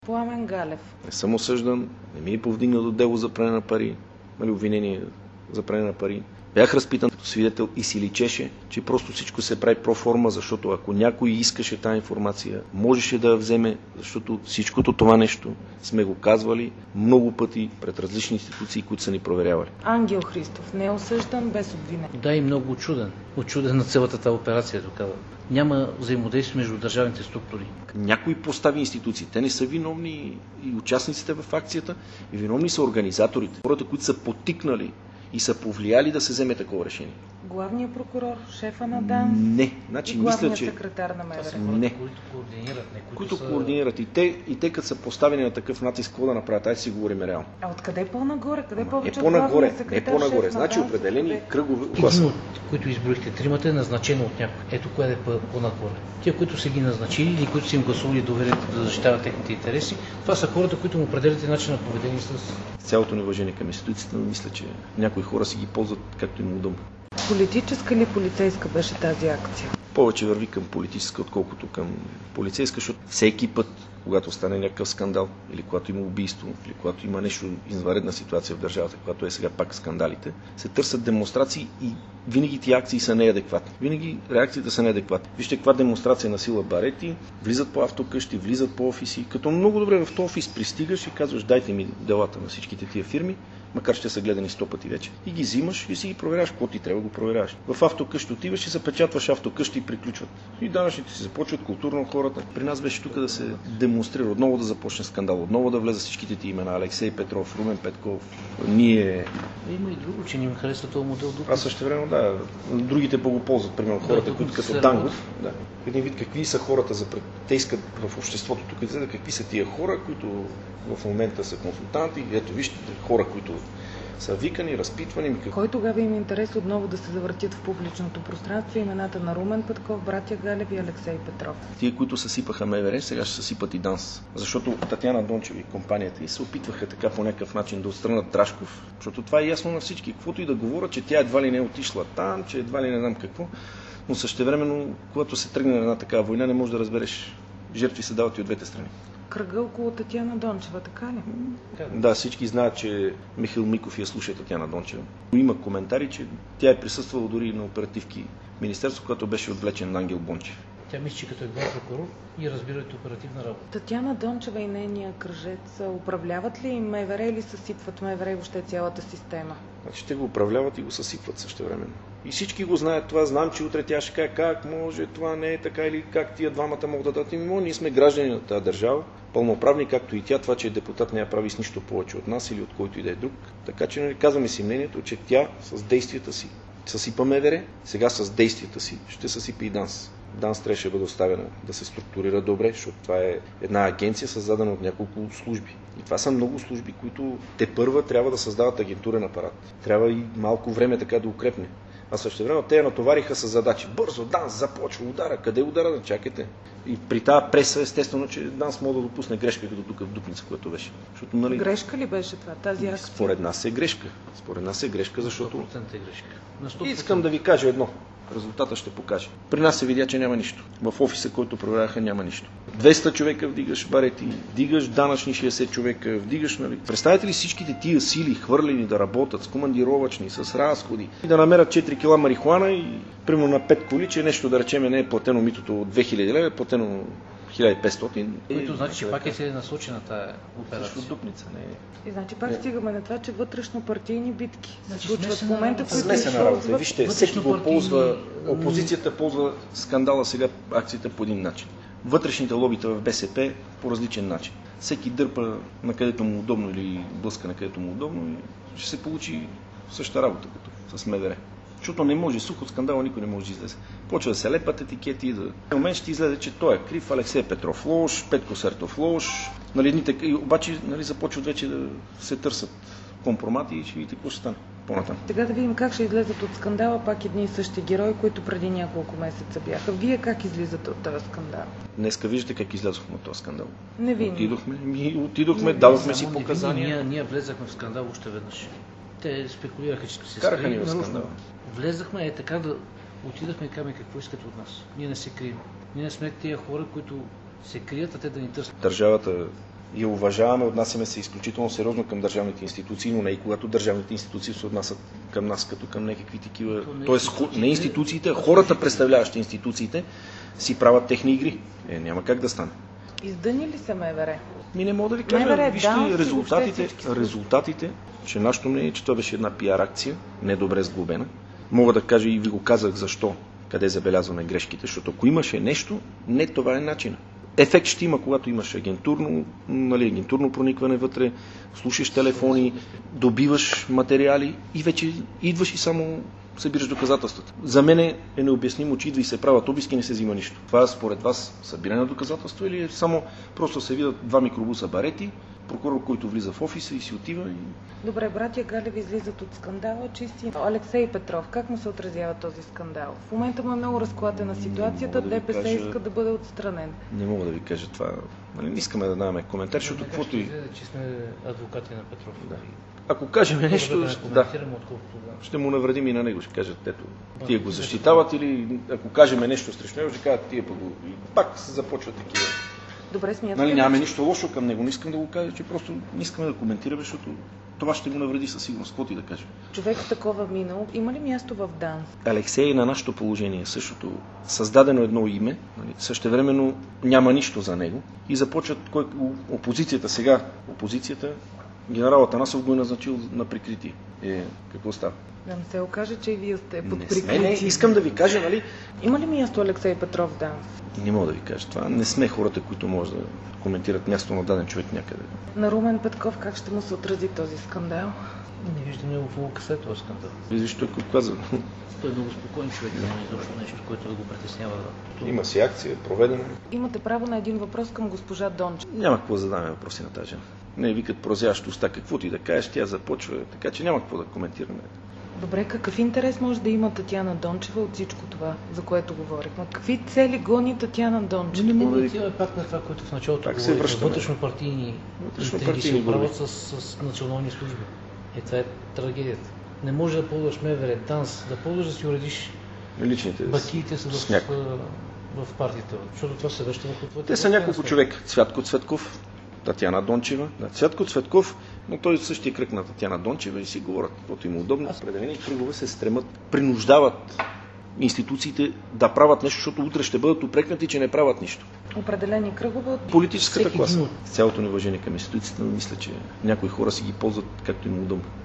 Пламен Галев. Не съм осъждан, не ми е повдигнато дело за пране на пари, обвинение за пране на пари. Бях разпитан като свидетел и си личеше, че просто всичко се прави проформа, защото ако някой искаше тази информация, можеше да я вземе, защото всичкото това нещо сме го казвали много пъти пред различни институции, които са ни проверявали. Ангел Христов не е осъждан, без обвинение. Да, и много очуден. Очуден на цялата тази операция, доказва. Няма взаимодействие между държавните структури. Някой постави институции. Те не са виновни и участниците в акцията, и виновни са организаторите. Хората, които са потикнали и са повлияли да се вземе такова решение. Главният прокурор, шефа на ДАНС не. Значи, и главният мисля, че секретар на МВР. Не. Които координират. Които координират. И те като са поставени на такъв натиск, какво да направят? Айде си говорим реално. А откъде по-нагоре? Къде повече по-нагоре, от главния не секретар, по-нагоре. шеф на Значи ДАНС? определени кръгове. Един от които изброихте тримата е назначено от някой. Ето кое е по-нагоре. Тия, които са ги назначили или които са им гласували доверието да защитават техните интереси, това са хората, които му определят начин на поведение с цялото ни уважение към институцията, но мисля, че някои хора си ги ползват както им удобно. Политическа или полицейска беше тази акция? Повече върви към политическа, отколкото към полицейска, защото всеки път, когато стане някакъв скандал, или когато има убийство, или когато има нещо извънредна ситуация в държавата, която е сега пак скандалите, се търсят демонстрации и винаги тия акции са неадекватни. Винаги реакциите са неадекватни. Вижте каква демонстрация на сила барети, влизат по автокъщи, влизат по офиси. Като много добре в този офис пристигаш и казваш, дайте ми делата на всичките тия фирми, макар ще са гледани 100 пъти вече. И ги взимаш и си ги проверяваш, какво ти трябва да го проверяваш. В автокъщи отиваш и запечатваш автокъщи и приключват. И данъчните си започват културно хората. При нас беше тук да се демонстрира, отново да започне скандал, отново да влезат всичките ти имена. Алексей Петров, Румен Петков, ние. Има и друго, че ни ме харесва този модел. А също време, да. Другите по го ползват, примерно хората, които като Дангов. Да. Един вид какви са хората за те искат в обществото тук, какви са тия хора, които в момента са консултанти. Ето вижте хора, които са викани, разпитвани. Кой тогава има интерес отново да се завъртят в публичното пространство имената на Румен Петков, братя Галев и Алексей Петров? Тие, които съсипаха МВР, сега ще съсипат и ДАНС. Защото Татяна Дончева и компанията и се опитваха така по някакъв начин да отстранят Драшков. Защото това е ясно на всички. Каквото и да говорят, че тя едва ли не е отишла там, че едва ли не знам какво. Но същевременно, когато се тръгне на една такава война, не можеш да разбереш. Жертви се дават и от двете страни. Кръга около Татяна Дончева, така ли? Да, всички знаят, че Михаил Миков я слуша Татяна Дончева. Има коментари, че тя е присъствала дори на оперативки министерство, когато беше отвлечен на Ангел Бончев. Тя мисли, че като е главен прокурор и разбират оперативна работа. Татяна Дончева и нейния кръжец управляват ли МВР или съсипват МВР и въобще цялата система? Значи те го управляват и го съсипват същевременно. И всички го знаят това. Знам, че утре тя ще каже как може, това не е така или как тия двамата могат да дадат. Ние сме граждани на тази държава, пълноправни, както и тя. Това, че е депутат, не я прави с нищо повече от нас или от който и да е друг. Така че казваме си мнението, че тя с действията си съсипа МВР, сега с действията си ще съсипи и ДАНС. ДАНС трябваше да бъде оставена да се структурира добре, защото това е една агенция, създадена от няколко служби. И това са много служби, които те първа трябва да създават агентурен апарат. Трябва и малко време така да укрепне. А също време те я натовариха с задачи. Бързо, ДАНС започва удара. Къде удара? Да чакайте. И при тази преса, естествено, че ДАНС може да допусне грешка, като тук в Дупница, което беше. Защото, нали, грешка ли беше това, тази акция? Според нас е грешка. Според нас е грешка, защото... 100% е грешка. Искам да ви кажа едно. Резултата ще покаже. При нас се видя, че няма нищо. В офиса, който проверяха, няма нищо. 200 човека вдигаш барети, вдигаш данъчни 60 човека, вдигаш, нали. Представете ли всичките тия сили, хвърлени да работят с командировачни, с разходи, и да намерят 4 кила марихуана и примерно на 5 коли, че нещо да речеме не е платено митото от 2000 лева, е платено 1500. Което значи, че пак е насочена тази операция. Също Дупница, не е. И значи пак стигаме на това, че вътрешно партийни битки се случват в момента, които смесена работа. Вижте, всеки го ползва, опозицията ползва скандала сега, акцията по един начин. Вътрешните лобита в БСП по различен начин. Всеки дърпа на където му удобно или блъска на където му удобно и ще се получи същата работа като с МВР. Защото не може, сух от скандала никой не може да излезе. Почва да се лепат етикети и да... В момент ще излезе, че той е крив, Алексей Петров лош, Петко Сертов лош. Нали, обаче нали, започват вече да се търсят компромати и ще видите какво ще стане по-натам. Сега да видим как ще излезат от скандала пак едни и същи герои, които преди няколко месеца бяха. Вие как излизате от този скандал? Днеска виждате как излязохме от този скандал. Невинно. Отидохме, дадохме си показания. Ние влезахме в скандал още веднъж. Те спекулираха, че се караха ни в скандал. Влезахме така да отидахме и казваме какво искат от нас. Ние не се крием. Ние не сме тия хора, които се крият, а те да ни търсят. Държавата я уважаваме, отнасяме се изключително сериозно към държавните институции, но не и когато държавните институции се отнасят към нас като към някакви такива... Тоест не институциите, а хората, представляващи институциите, си правят техни игри. Няма как да стане. Издъни ли се МВР? Не мога да ви кажа. Вижте резултатите, че нашето мнение, че това беше една пиар акция, недобре сглобена. Мога да кажа и ви го казах защо, къде забелязваме грешките, защото ако имаше нещо, не това е начина. Ефект ще има, когато имаш агентурно проникване вътре, слушаш телефони, добиваш материали и вече идваш и само събираш доказателствата. За мен е необяснимо, че идва и се правят обиски и не се взима нищо. Това според вас събиране на доказателства или е само просто се видят 2 микробуса барети, прокурор, който влиза в офиса и си отива? Добре, братя Галеви излизат от скандала, чисти. Алексей Петров, как му се отразява този скандал? В момента му е много разклатена ситуацията, ДПС иска да бъде отстранен. Не мога да ви кажа това. Не искаме да даваме коментар, защото каквото и... Че сме адвокати на Петров. Да. Ако кажем нещо, ще му навредим и на него. Ще кажат, ето, тия го защитават или ако кажем нещо срещу него, ще кажат, тия пък го... И пак се започва такива. Добре, смятате. Нямаме нищо лошо към него. Не искам да го кажа, че просто не искаме да коментираме, защото това ще го навреди със сигурност. Каквото и да кажем. Човек с такова минало, има ли място в ДАНС? Алексей на нашето положение същото. Създадено едно име, същевременно няма нищо за него и започват опозицията сега. Опозицията, генерал Атанасов го е назначил на прикритие. Какво става? Да не се окаже, че и вие сте под прикритие. Не, искам да ви кажа, нали? Има ли място Алексей Петров в ДАНС? Не мога да ви кажа това. Не сме хората, които може да коментират място на даден човек някъде. На Румен Петков как ще му се отрази този скандал? Не виждам него в лука след този скандал. Виждаш, той какво казва. Той е много спокоен човек, няма изобщо нещо, което да го притеснява. Има си акция, проведена. Имате право на един въпрос към госпожа Дончева. Няма какво да задаваме въпроси на тази жена. Не викат прозяващ уста, каквото и да кажеш, тя започва, така че няма какво да коментираме. Добре, какъв интерес може да има Татяна Дончева от всичко това, за което говорихме? Какви цели гони Татяна Дончева? Не мога да отива пак на това, което в началото говорих. Вътрешно-партийни интриги се управят с национални служби. Това е трагедията. Не може да ползваш МВР, ДАНС, да ползваш да си уредиш бакиите са в партията, защото това се връща върху твоята. Те са няколко човека. Цвятко Цветков, Татяна Дончева. Цвятко Цветков, но той същия кръг на Татяна Дончева и си говорят, каквото им е удобно. Определени кръгове се стремат, принуждават институциите да правят нещо, защото утре ще бъдат упрекнати, че не правят нищо. Определени кръгове от политическата класа. С цялото неуважение към институциите, но мисля, че някои хора си ги ползват както им е удобно.